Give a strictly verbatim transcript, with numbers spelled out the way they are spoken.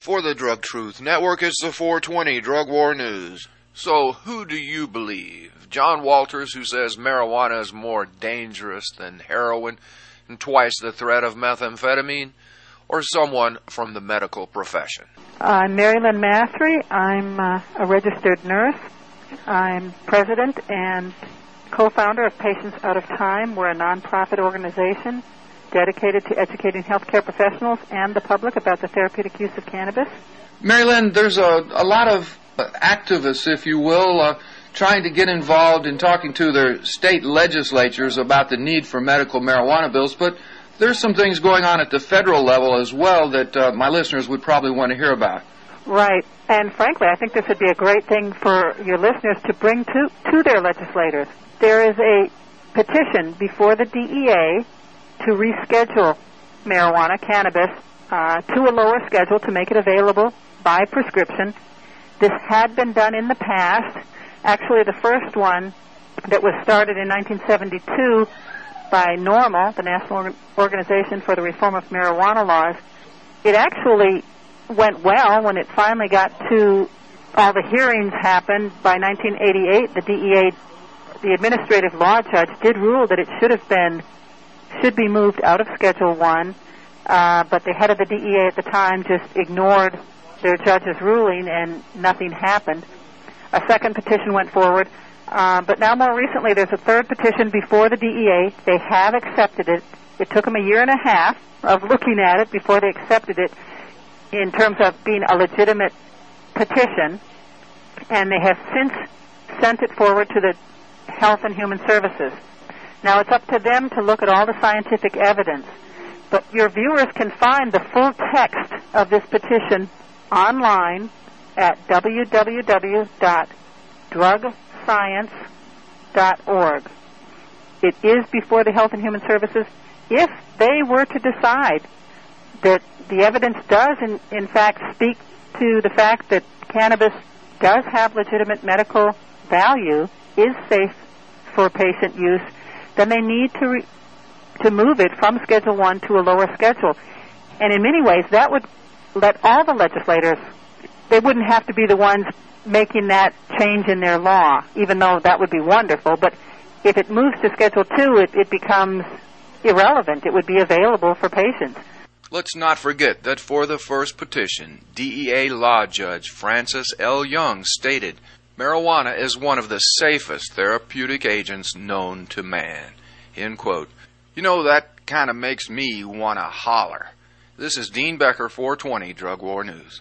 For the Drug Truth Network, it's the four twenty Drug War News. So, who do you believe? John Walters, who says marijuana is more dangerous than heroin and twice the threat of methamphetamine? Or someone from the medical profession? I'm Mary Lynn Mathry. I'm uh, a registered nurse. I'm president and co-founder of Patients Out of Time. We're a nonprofit organization dedicated to educating healthcare professionals and the public about the therapeutic use of cannabis. Mary Lynn, there's a, a lot of uh, activists, if you will, uh, trying to get involved in talking to their state legislatures about the need for medical marijuana bills, but there's some things going on at the federal level as well that uh, my listeners would probably want to hear about. Right. And frankly, I think this would be a great thing for your listeners to bring to, to their legislators. There is a petition before the D E A to reschedule marijuana, cannabis, uh, to a lower schedule to make it available by prescription. This had been done in the past. Actually, the first one that was started in nineteen seventy-two by NORML, the National Organization for the Reform of Marijuana Laws, it actually went well when it finally got to all the hearings happened. By nineteen eighty-eight, the D E A, the administrative law judge, did rule that it should have been should be moved out of Schedule One, uh, but the head of the D E A at the time just ignored their judge's ruling and nothing happened. A second petition went forward, uh, but now more recently there's a third petition before the D E A. They have accepted it. It took them a year and a half of looking at it before they accepted it in terms of being a legitimate petition, and they have since sent it forward to the Health and Human Services. Now, it's up to them to look at all the scientific evidence, but your viewers can find the full text of this petition online at w w w dot drug science dot org. It is before the Health and Human Services. If they were to decide that the evidence does, in, in fact, speak to the fact that cannabis does have legitimate medical value, is safe for patient use, then they need to re- to move it from Schedule One to a lower schedule. And in many ways, that would let all the legislators, they wouldn't have to be the ones making that change in their law, even though that would be wonderful. But if it moves to Schedule Two, it, it becomes irrelevant. It would be available for patients. Let's not forget that for the first petition, D E A law judge Francis L. Young stated, marijuana is one of the safest therapeutic agents known to man. End quote. You know, that kind of makes me want to holler. This is Dean Becker, four twenty Drug War News.